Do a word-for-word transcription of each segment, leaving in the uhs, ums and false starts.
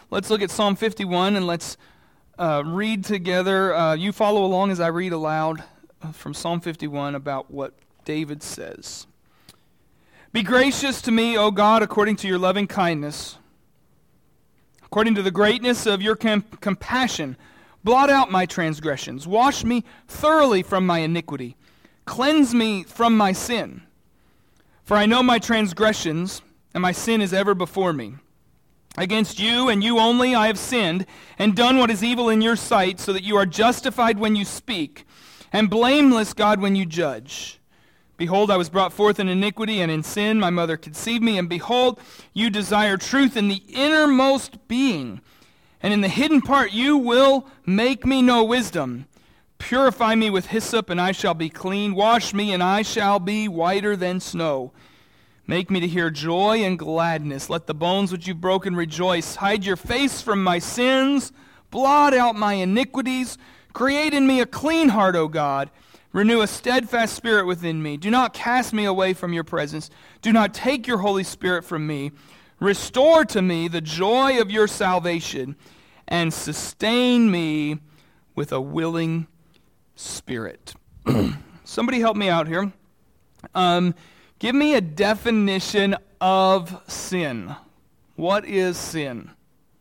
let's look at Psalm fifty-one and let's uh, read together. Uh, you follow along as I read aloud from Psalm fifty-one about what David says. Be gracious to me, O God, according to your loving kindness. According to the greatness of your com- compassion, blot out my transgressions. Wash me thoroughly from my iniquity. Cleanse me from my sin. For I know my transgressions, and my sin is ever before me. Against you and you only I have sinned, and done what is evil in your sight, so that you are justified when you speak, and blameless, God, when you judge. Behold, I was brought forth in iniquity, and in sin my mother conceived me. And behold, you desire truth in the innermost being, and in the hidden part you will make me know wisdom. Purify me with hyssop, and I shall be clean. Wash me, and I shall be whiter than snow. Make me to hear joy and gladness. Let the bones which you've broken rejoice. Hide your face from my sins. Blot out my iniquities. Create in me a clean heart, O God. Renew a steadfast spirit within me. Do not cast me away from your presence. Do not take your Holy Spirit from me. Restore to me the joy of your salvation, and sustain me with a willing spirit. Somebody help me out here. Um, give me a definition of sin. What is sin?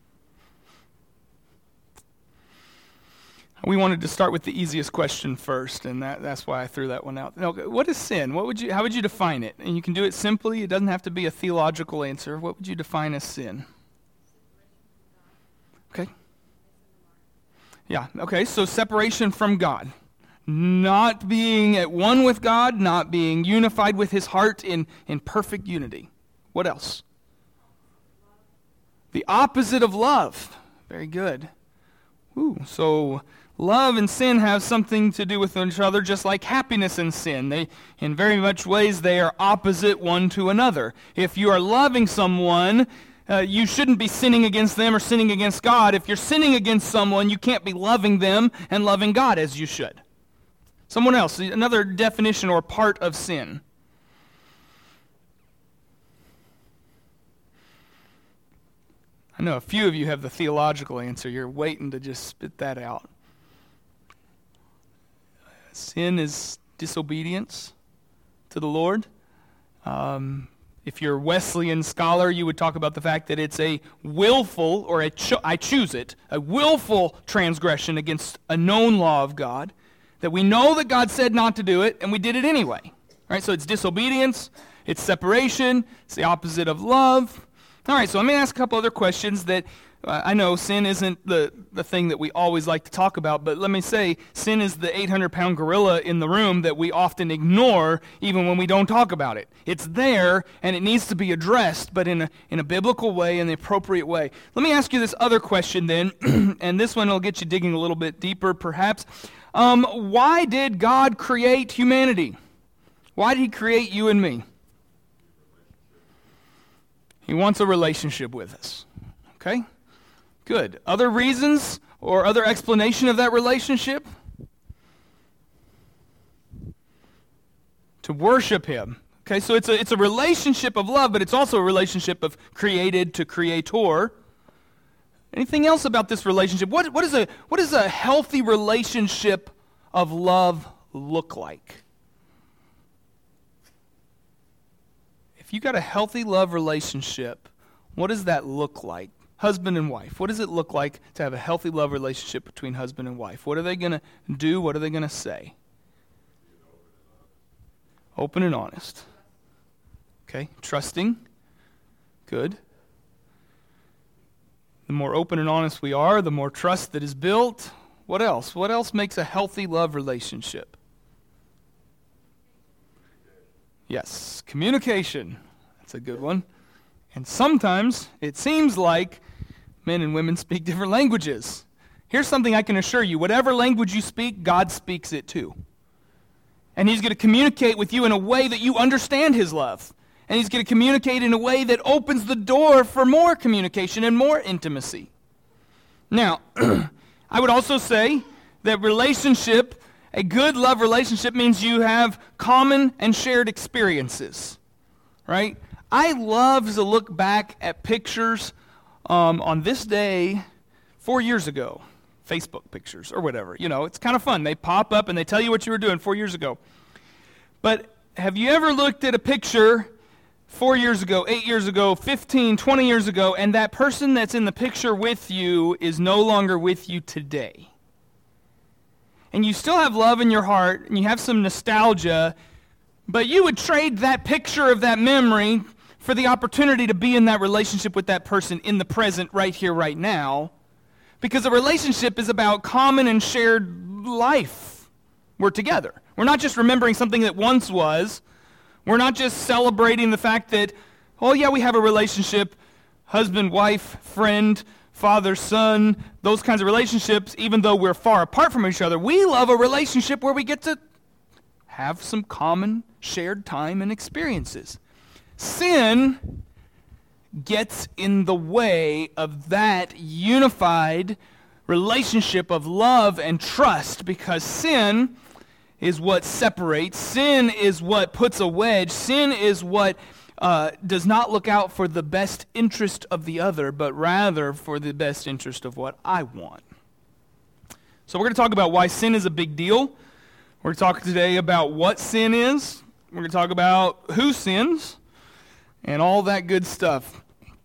We wanted to start with the easiest question first, and that, that's why I threw that one out. Okay, what is sin? What would you? How would you define it? And you can do it simply. It doesn't have to be a theological answer. What would you define as sin? Okay. Yeah, okay, so separation from God. Not being at one with God, not being unified with his heart in, in perfect unity. What else? The opposite of love. Very good. Ooh, so love and sin have something to do with each other, just like happiness and sin. They, in very much ways, they are opposite one to another. If you are loving someone, uh, you shouldn't be sinning against them or sinning against God. If you're sinning against someone, you can't be loving them and loving God as you should. Someone else, another definition or part of sin. I know a few of you have the theological answer. You're waiting to just spit that out. Sin is disobedience to the Lord. Um, if you're a Wesleyan scholar, you would talk about the fact that it's a willful, or a cho- I choose it, a willful transgression against a known law of God. That we know that God said not to do it, and we did it anyway. All right, so it's disobedience, it's separation, it's the opposite of love. All right, so let me ask a couple other questions that uh, I know sin isn't the, the thing that we always like to talk about, but let me say sin is the eight hundred pound gorilla in the room that we often ignore even when we don't talk about it. It's there, and it needs to be addressed, but in a, in a biblical way, in the appropriate way. Let me ask you this other question then, and this one will get you digging a little bit deeper perhaps. Um, why did God create humanity? Why did he create you and me? He wants a relationship with us. Okay? Good. Other reasons or other explanation of that relationship? To worship him. Okay, so it's a, it's a relationship of love, but it's also a relationship of created to creator. Anything else about this relationship? What, what, is a, what does a healthy relationship of love look like? If you got a healthy love relationship, what does that look like? Husband and wife. What does it look like to have a healthy love relationship between husband and wife? What are they going to do? What are they going to say? Open and honest. Okay, trusting. Good. The more open and honest we are, the more trust that is built. What else? What else makes a healthy love relationship? Yes, communication. That's a good one. And sometimes it seems like men and women speak different languages. Here's something I can assure you. Whatever language you speak, God speaks it too. And he's going to communicate with you in a way that you understand his love. And he's going to communicate in a way that opens the door for more communication and more intimacy. Now, I would also say that relationship, a good love relationship, means you have common and shared experiences, right? I love to look back at pictures um, on this day four years ago. Facebook pictures or whatever. You know, it's kind of fun. They pop up and they tell you what you were doing four years ago. But have you ever looked at a picture four years ago, eight years ago, fifteen, twenty years ago, and that person that's in the picture with you is no longer with you today? And you still have love in your heart, and you have some nostalgia, but you would trade that picture of that memory for the opportunity to be in that relationship with that person in the present, right here, right now. Because a relationship is about common and shared life. We're together. We're not just remembering something that once was. We're not just celebrating the fact that, oh yeah, we have a relationship, husband, wife, friend, father, son, those kinds of relationships, even though we're far apart from each other. We love a relationship where we get to have some common shared time and experiences. Sin gets in the way of that unified relationship of love and trust, because sin is what separates. Sin is what puts a wedge. Sin is what uh, does not look out for the best interest of the other, but rather for the best interest of what I want. So we're going to talk about why sin is a big deal. We're going to talk today about what sin is. We're going to talk about who sins and all that good stuff.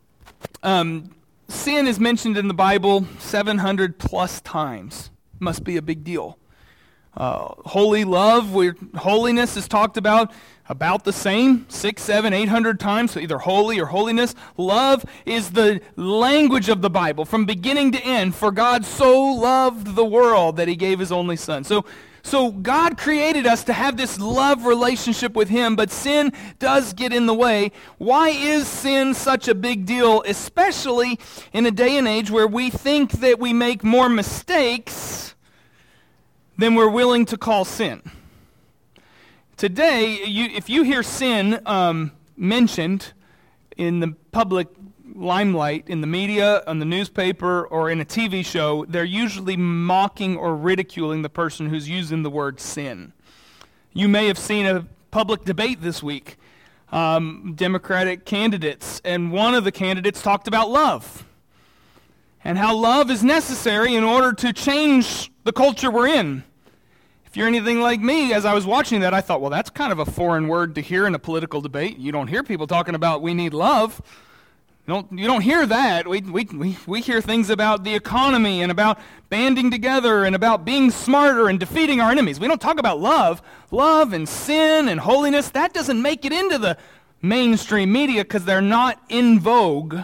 Um, sin is mentioned in the Bible seven hundred plus times. Must be a big deal. Uh, holy love, where holiness is talked about about the same, six, seven, eight hundred times, so either holy or holiness. Love is the language of the Bible from beginning to end. For God so loved the world that he gave his only son. So So God created us to have this love relationship with him, but sin does get in the way. Why is sin such a big deal, especially in a day and age where we think that we make more mistakes than we're willing to call sin? Today, you, if you hear sin um, mentioned in the public limelight, in the media, on the newspaper, or in a T V show, they're usually mocking or ridiculing the person who's using the word sin. You may have seen a public debate this week, um, Democratic candidates, and one of the candidates talked about love and how love is necessary in order to change the culture we're in. If you're anything like me, as I was watching that, I thought, well, that's kind of a foreign word to hear in a political debate. You don't hear people talking about we need love. You don't, you don't hear that. We, we, we, we hear things about the economy and about banding together and about being smarter and defeating our enemies. We don't talk about love. Love and sin and holiness, that doesn't make it into the mainstream media because they're not in vogue.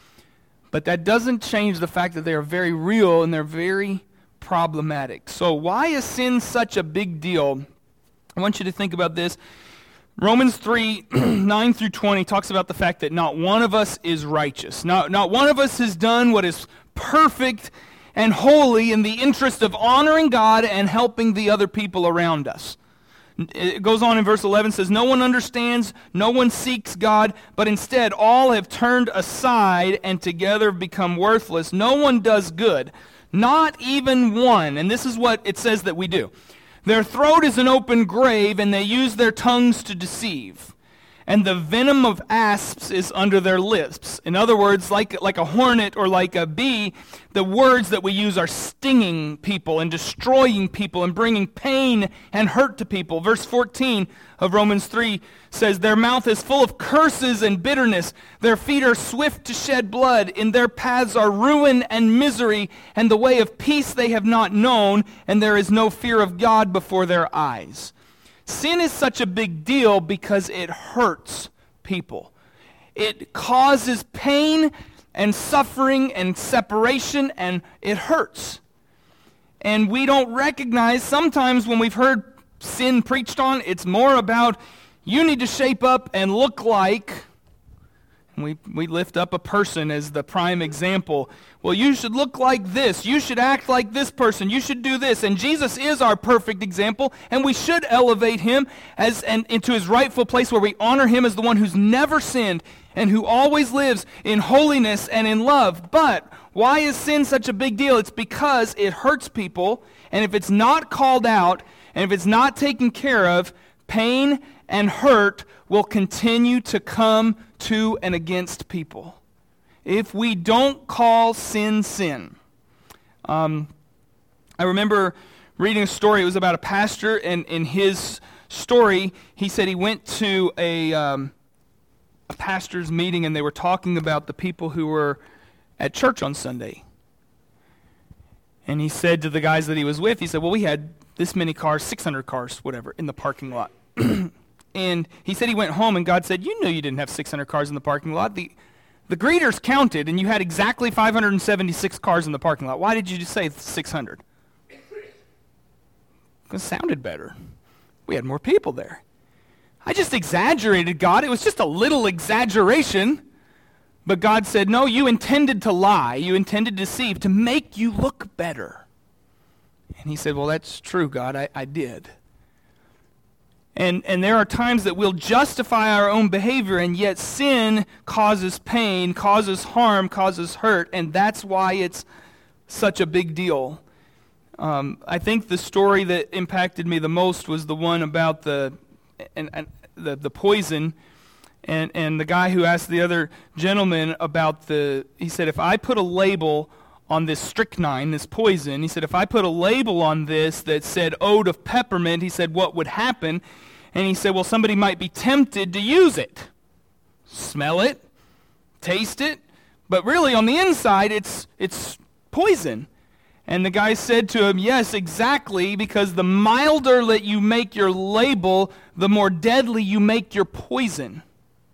But that doesn't change the fact that they are very real and they're very problematic. So why is sin such a big deal? I want you to think about this. Romans three, nine through twenty talks about the fact that not one of us is righteous. Not, not one of us has done what is perfect and holy in the interest of honoring God and helping the other people around us. It goes on in verse eleven, says, no one understands, no one seeks God, but instead all have turned aside and together have become worthless. No one does good, not even one. And this is what it says that we do. Their throat is an open grave, and they use their tongues to deceive. And the venom of asps is under their lips. In other words, like, like a hornet or like a bee, the words that we use are stinging people and destroying people and bringing pain and hurt to people. Verse fourteen of Romans three says, their mouth is full of curses and bitterness. Their feet are swift to shed blood. In their paths are ruin and misery, and the way of peace they have not known, and there is no fear of God before their eyes. Sin is such a big deal because it hurts people. It causes pain and suffering and separation, and it hurts. And we don't recognize, sometimes when we've heard sin preached on, it's more about you need to shape up and look like, and we, we lift up a person as the prime example. Well, you should look like this. You should act like this person. You should do this. And Jesus is our perfect example, and we should elevate him as and into his rightful place where we honor him as the one who's never sinned and who always lives in holiness and in love. But why is sin such a big deal? It's because it hurts people, and if it's not called out, and if it's not taken care of, pain and hurt will continue to come to and against people. if we don't call sin sin. Um, I remember reading a story. It was about a pastor, and in his story, he said he went to a, um, a pastor's meeting, and they were talking about the people who were at church on Sunday. And he said to the guys that he was with, he said, well, we had this many cars, six hundred cars, whatever, in the parking lot. And he said he went home, and God said, you knew you didn't have six hundred cars in the parking lot. The The greeters counted, and you had exactly five hundred seventy-six cars in the parking lot. Why did you just say six hundred? Because it sounded better. We had more people there. I just exaggerated, God. It was just a little exaggeration. But God said, no, you intended to lie. You intended to deceive to make you look better. And he said, well, that's true, God. I, I did. And and there are times that we'll justify our own behavior, and yet sin causes pain, causes harm, causes hurt, and that's why it's such a big deal. Um, I think the story that impacted me the most was the one about the and, and the, the poison, and, and the guy who asked the other gentleman about the, he said, if I put a label on this strychnine, this poison, he said, if I put a label on this that said ode of peppermint, he said, what would happen? And he said, well, somebody might be tempted to use it. Smell it, taste it, but really on the inside, it's it's poison. And the guy said to him, yes, exactly, because the milder that you make your label, the more deadly you make your poison.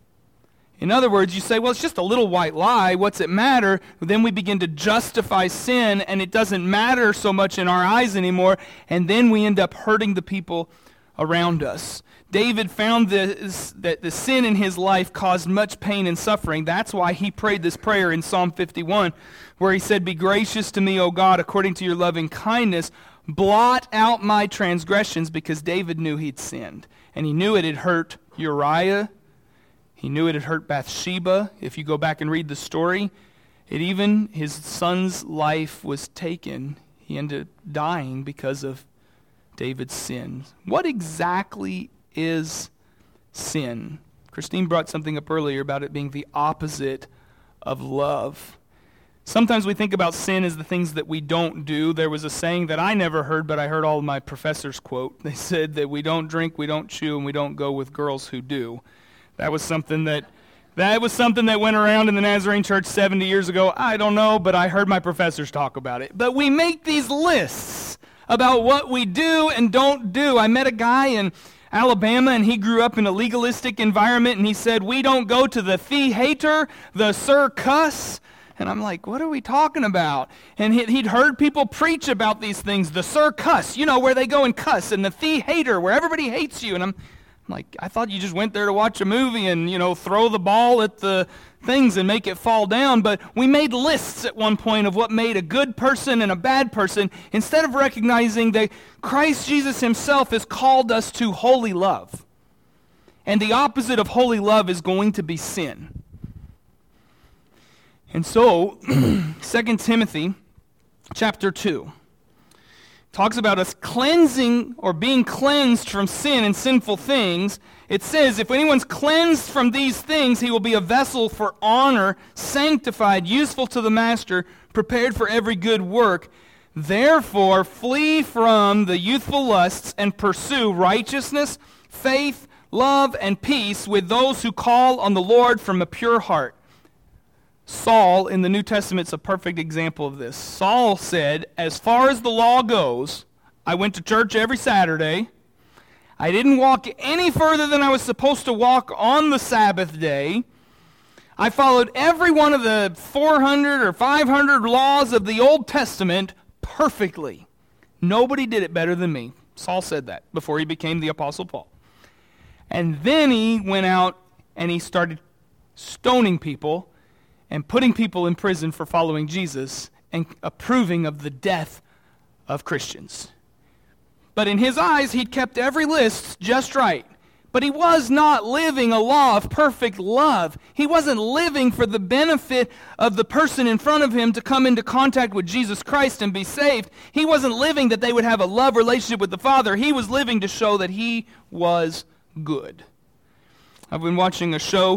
In other words, you say, well, it's just a little white lie. What's it matter? Then we begin to justify sin, and it doesn't matter so much in our eyes anymore, and then we end up hurting the people around us. David found this, that the sin in his life caused much pain and suffering. That's why he prayed this prayer in Psalm fifty-one, where he said, be gracious to me, O God, according to your loving kindness. Blot out my transgressions, because David knew he'd sinned. And he knew it had hurt Uriah. He knew it had hurt Bathsheba. If you go back and read the story, it even, his son's life was taken. He ended up dying because of David's sin. What exactly is sin? Christine brought something up earlier about it being the opposite of love. Sometimes we think about sin as the things that we don't do. There was a saying that I never heard, but I heard all of my professors quote. They said that we don't drink, we don't chew, and we don't go with girls who do. That was something that that was something that went around in the Nazarene Church seventy years ago. I don't know, but I heard my professors talk about it. But we make these lists about what we do and don't do. I met a guy in Alabama, and he grew up in a legalistic environment, and he said, we don't go to the theater, the sir cuss. And I'm like, what are we talking about? And he'd heard people preach about these things, the sir cuss, you know, where they go and cuss, and the theater, where everybody hates you. And I'm like, I thought you just went there to watch a movie and, you know, throw the ball at the things and make it fall down. But we made lists at one point of what made a good person and a bad person, instead of recognizing that Christ Jesus himself has called us to holy love. And the opposite of holy love is going to be sin. And so, Second Timothy chapter two talks about us cleansing or being cleansed from sin and sinful things. It says, if anyone's cleansed from these things, he will be a vessel for honor, sanctified, useful to the master, prepared for every good work. Therefore, flee from the youthful lusts and pursue righteousness, faith, love, and peace with those who call on the Lord from a pure heart. Saul, in the New Testament, is a perfect example of this. Saul said, as far as the law goes, I went to church every Saturday. I didn't walk any further than I was supposed to walk on the Sabbath day. I followed every one of the four hundred or five hundred laws of the Old Testament perfectly. Nobody did it better than me. Saul said that before he became the Apostle Paul. And then he went out and he started stoning people and putting people in prison for following Jesus and approving of the death of Christians. But in his eyes, he'd kept every list just right. But he was not living a law of perfect love. He wasn't living for the benefit of the person in front of him to come into contact with Jesus Christ and be saved. He wasn't living that they would have a love relationship with the Father. He was living to show that he was good. I've been watching a show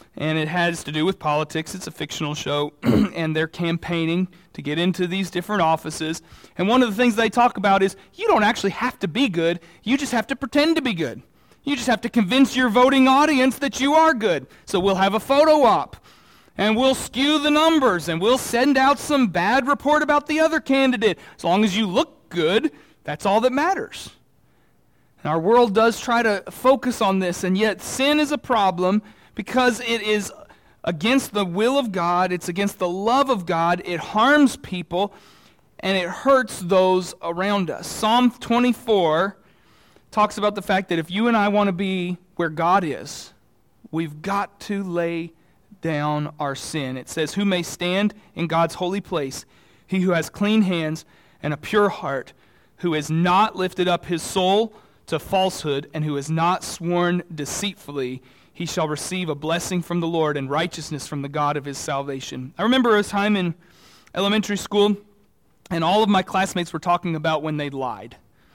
and it has to do with politics. It's a fictional show, and they're campaigning to get into these different offices. And one of the things they talk about is you don't actually have to be good. You just have to pretend to be good. You just have to convince your voting audience that you are good. So we'll have a photo op, and we'll skew the numbers, and we'll send out some bad report about the other candidate. As long as you look good, that's all that matters. And our world does try to focus on this, and yet sin is a problem because it is against the will of God, it's against the love of God, it harms people, and it hurts those around us. Psalm twenty-four talks about the fact that if you and I want to be where God is, we've got to lay down our sin. It says, "Who may stand in God's holy place? He who has clean hands and a pure heart, who has not lifted up his soul to falsehood, and who has not sworn deceitfully, he shall receive a blessing from the Lord and righteousness from the God of his salvation." I remember a time in elementary school, and all of my classmates were talking about when they lied,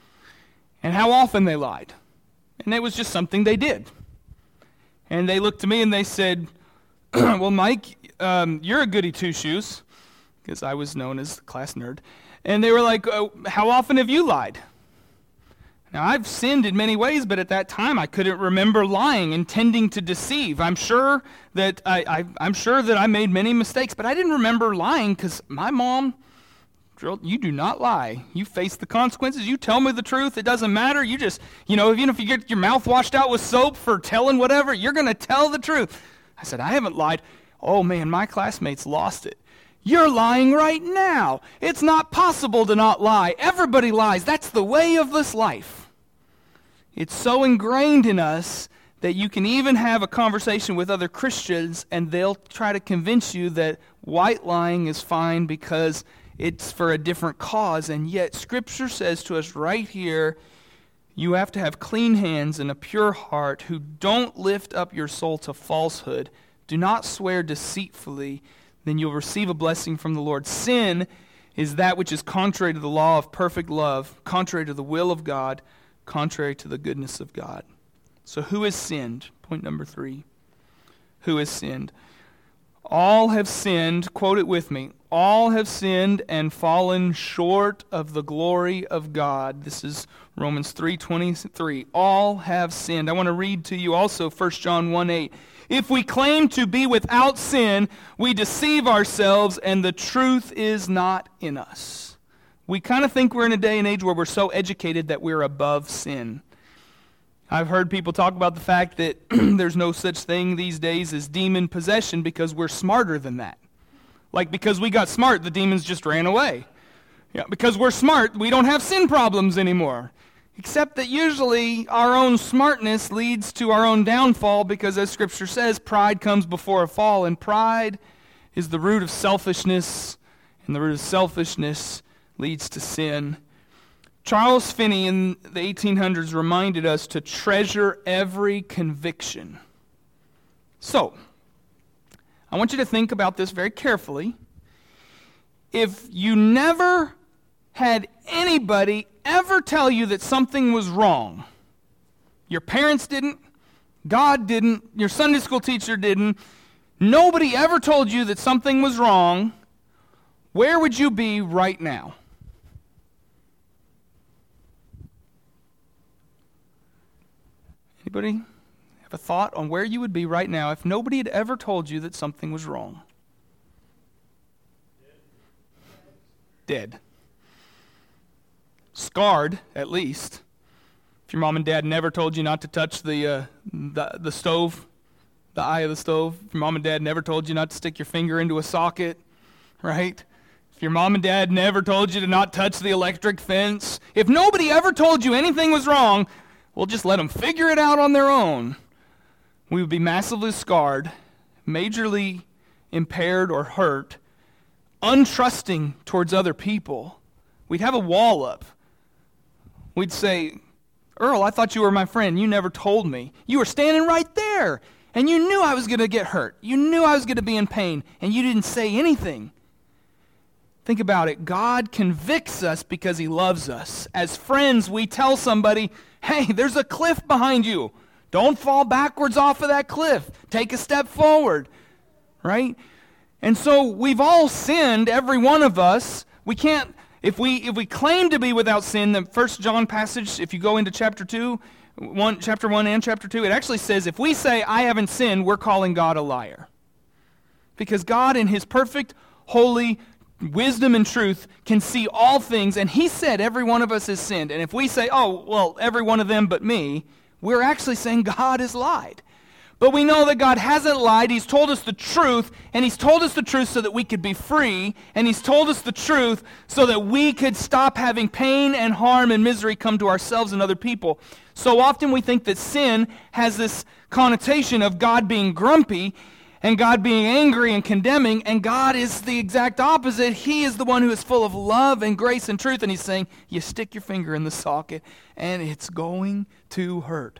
and how often they lied. And it was just something they did. And they looked to me and they said, "Well, Mike, um, you're a goody two-shoes," because I was known as the class nerd. And they were like, oh, "How often have you lied?" Now, I've sinned in many ways, but at that time I couldn't remember lying, intending to deceive. I'm sure that I, I, I'm sure that I made many mistakes, but I didn't remember lying because my mom drilled, "You do not lie. You face the consequences. You tell me the truth. It doesn't matter. You just, you know, even if you get your mouth washed out with soap for telling whatever, you're going to tell the truth." I said, "I haven't lied." Oh man, my classmates lost it. "You're lying right now. It's not possible to not lie. Everybody lies. That's the way of this life." It's so ingrained in us that you can even have a conversation with other Christians and they'll try to convince you that white lying is fine because it's for a different cause. And yet Scripture says to us right here, you have to have clean hands and a pure heart, who don't lift up your soul to falsehood. Do not swear deceitfully, then you'll receive a blessing from the Lord. Sin is that which is contrary to the law of perfect love, contrary to the will of God, contrary to the goodness of God. So who has sinned? Point number three. Who has sinned? All have sinned, quote it with me, all have sinned and fallen short of the glory of God. This is Romans three twenty-three. All have sinned. I want to read to you also First John one eight. If we claim to be without sin, we deceive ourselves and the truth is not in us. We kind of think we're in a day and age where we're so educated that we're above sin. I've heard people talk about the fact that there's no such thing these days as demon possession because we're smarter than that. Like because we got smart, the demons just ran away. Yeah, because we're smart, we don't have sin problems anymore. Except that usually our own smartness leads to our own downfall because, as Scripture says, pride comes before a fall, and pride is the root of selfishness, and the root of selfishness leads to sin. Charles Finney in the eighteen hundreds reminded us to treasure every conviction. So, I want you to think about this very carefully. If you never had anybody ever tell you that something was wrong, your parents didn't, God didn't, your Sunday school teacher didn't, nobody ever told you that something was wrong, where would you be right now? Anybody have a thought on where you would be right now if nobody had ever told you that something was wrong? Dead. Dead. Scarred, at least. If your mom and dad never told you not to touch the, uh, the the stove, the eye of the stove. If your mom and dad never told you not to stick your finger into a socket, right? If your mom and dad never told you to not touch the electric fence. If nobody ever told you anything was wrong, we'll just let them figure it out on their own. We would be massively scarred, majorly impaired or hurt, untrusting towards other people. We'd have a wall up. We'd say, "Earl, I thought you were my friend. You never told me. You were standing right there, and you knew I was going to get hurt. You knew I was going to be in pain, and you didn't say anything." Think about it. God convicts us because he loves us. As friends, we tell somebody, "Hey, there's a cliff behind you. Don't fall backwards off of that cliff. Take a step forward, right? And so we've all sinned, every one of us. We can't, if we if we claim to be without sin, the First John passage, if you go into chapter two, one, chapter one and chapter two, it actually says if we say, I haven't sinned, we're calling God a liar. Because God in his perfect, holy wisdom and truth can see all things, and he said every one of us has sinned. And if we say, oh, well, every one of them but me, we're actually saying God has lied. But we know that God hasn't lied. He's told us the truth, and he's told us the truth so that we could be free, and he's told us the truth so that we could stop having pain and harm and misery come to ourselves and other people. So often we think that sin has this connotation of God being grumpy and God being angry and condemning, and God is the exact opposite. He is the one who is full of love and grace and truth, and he's saying, you stick your finger in the socket, and it's going to hurt.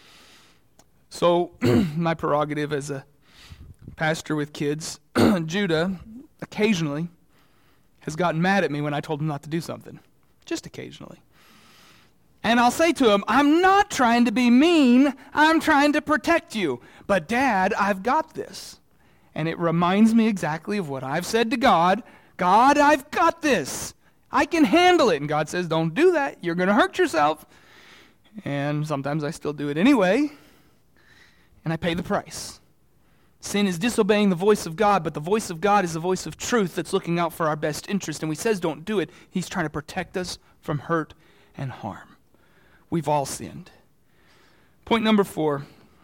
So, my prerogative as a pastor with kids, Judah, occasionally, has gotten mad at me when I told him not to do something. Just occasionally. And I'll say to him, I'm not trying to be mean, I'm trying to protect you. But Dad, I've got this. And it reminds me exactly of what I've said to God. God, I've got this. I can handle it. And God says, don't do that. You're going to hurt yourself. And sometimes I still do it anyway. And I pay the price. Sin is disobeying the voice of God, but the voice of God is the voice of truth that's looking out for our best interest. And when he says don't do it, he's trying to protect us from hurt and harm. We've all sinned. Point number four,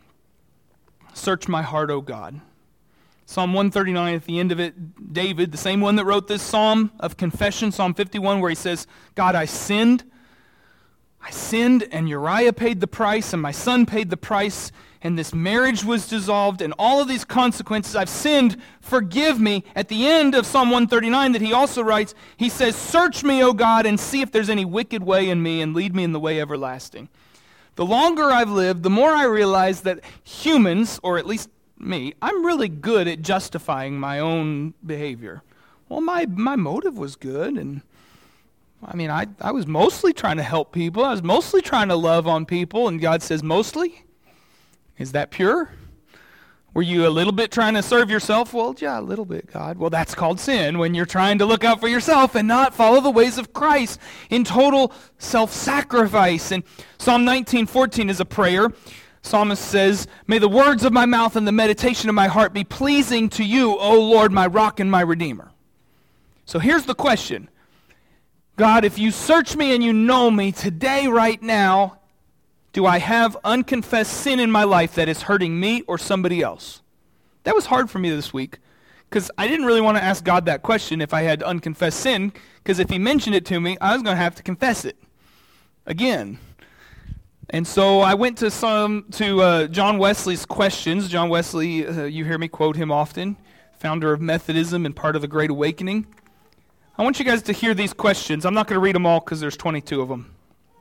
search my heart, O God. Psalm one thirty-nine, at the end of it, David, the same one that wrote this psalm of confession, Psalm fifty-one, where he says, God, I sinned. I sinned, and Uriah paid the price, and my son paid the price, and this marriage was dissolved, and all of these consequences. I've sinned, forgive me. At the end of Psalm one thirty-nine that he also writes, he says, search me, O God, and see if there's any wicked way in me, and lead me in the way everlasting. The longer I've lived, the more I realize that humans, or at least me, I'm really good at justifying my own behavior. Well, my, my motive was good, and I mean, I, I was mostly trying to help people. I was mostly trying to love on people, and God says, mostly? Is that pure? Were you a little bit trying to serve yourself? Well, yeah, a little bit, God. Well, that's called sin, when you're trying to look out for yourself and not follow the ways of Christ in total self-sacrifice. And Psalm nineteen fourteen is a prayer. Psalmist says, may the words of my mouth and the meditation of my heart be pleasing to you, O Lord, my rock and my redeemer. So here's the question. God, if you search me and you know me today, right now, do I have unconfessed sin in my life that is hurting me or somebody else? That was hard for me this week because I didn't really want to ask God that question if I had unconfessed sin, because if he mentioned it to me, I was going to have to confess it again. And so I went to some to uh, John Wesley's questions. John Wesley, uh, you hear me quote him often, founder of Methodism and part of the Great Awakening. I want you guys to hear these questions. I'm not going to read them all because there's twenty-two of them.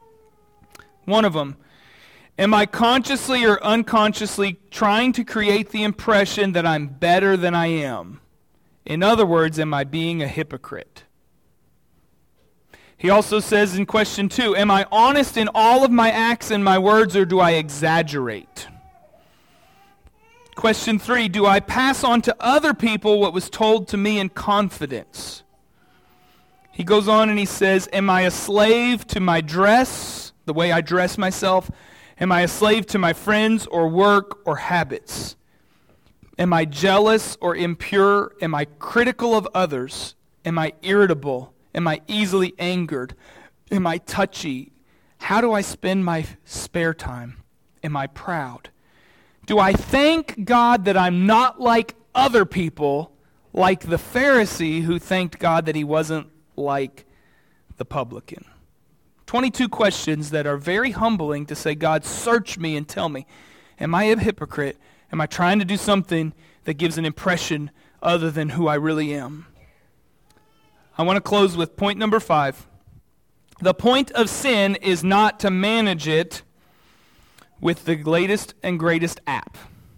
One of them, am I consciously or unconsciously trying to create the impression that I'm better than I am? In other words, am I being a hypocrite? He also says in question two, am I honest in all of my acts and my words, or do I exaggerate? Question three, do I pass on to other people what was told to me in confidence? He goes on and he says, am I a slave to my dress, the way I dress myself? Am I a slave to my friends or work or habits? Am I jealous or impure? Am I critical of others? Am I irritable? Am I easily angered? Am I touchy? How do I spend my spare time? Am I proud? Do I thank God that I'm not like other people, like the Pharisee who thanked God that he wasn't like the publican? twenty-two questions that are very humbling to say, God, search me and tell me, am I a hypocrite? Am I trying to do something that gives an impression other than who I really am? I want to close with point number five. The point of sin is not to manage it with the latest and greatest app.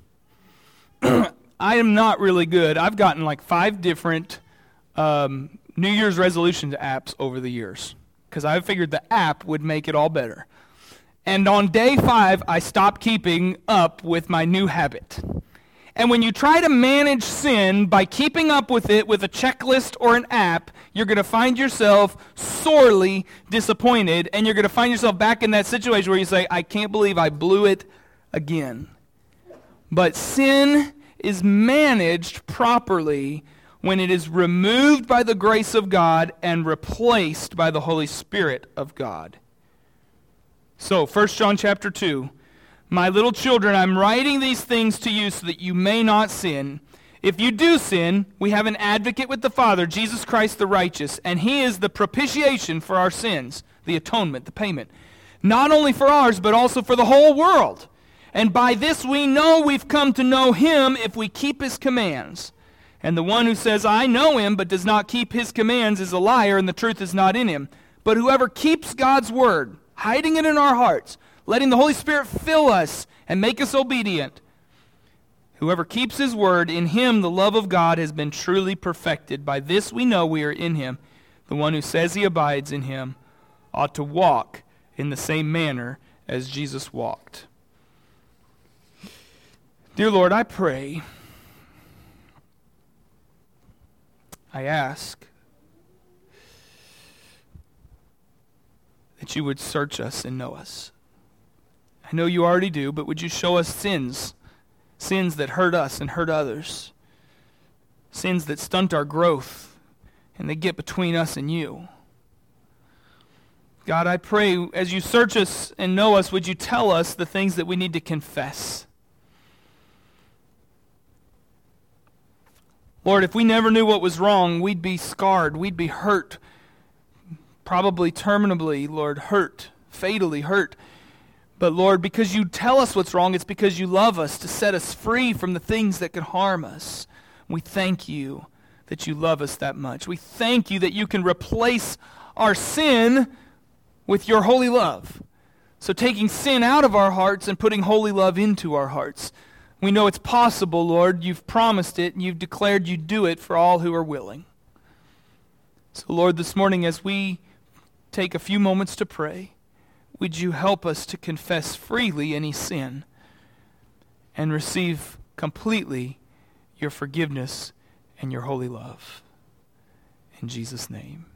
I am not really good. I've gotten like five different um, New Year's resolutions apps over the years, because I figured the app would make it all better. And on day five, I stopped keeping up with my new habit. And when you try to manage sin by keeping up with it with a checklist or an app, you're going to find yourself sorely disappointed, and you're going to find yourself back in that situation where you say, I can't believe I blew it again. But sin is managed properly when it is removed by the grace of God and replaced by the Holy Spirit of God. So, First John chapter two, my little children, I'm writing these things to you so that you may not sin. If you do sin, we have an advocate with the Father, Jesus Christ the righteous, and he is the propitiation for our sins, the atonement, the payment. Not only for ours, but also for the whole world. And by this we know we've come to know him if we keep his commands. And the one who says, I know him, but does not keep his commands is a liar, and the truth is not in him. But whoever keeps God's word, hiding it in our hearts, letting the Holy Spirit fill us and make us obedient, whoever keeps his word, in him the love of God has been truly perfected. By this we know we are in him. The one who says he abides in him ought to walk in the same manner as Jesus walked. Dear Lord, I pray, I ask that you would search us and know us. I know you already do, but would you show us sins, sins that hurt us and hurt others, sins that stunt our growth and they get between us and you. God, I pray as you search us and know us, would you tell us the things that we need to confess? Lord, if we never knew what was wrong, we'd be scarred, we'd be hurt, probably terminally, Lord, hurt, fatally hurt. But Lord, because you tell us what's wrong, it's because you love us to set us free from the things that could harm us. We thank you that you love us that much. We thank you that you can replace our sin with your holy love. So taking sin out of our hearts and putting holy love into our hearts. We know it's possible, Lord. You've promised it, and you've declared you'd do it for all who are willing. So, Lord, this morning as we take a few moments to pray, would you help us to confess freely any sin and receive completely your forgiveness and your holy love. In Jesus' name.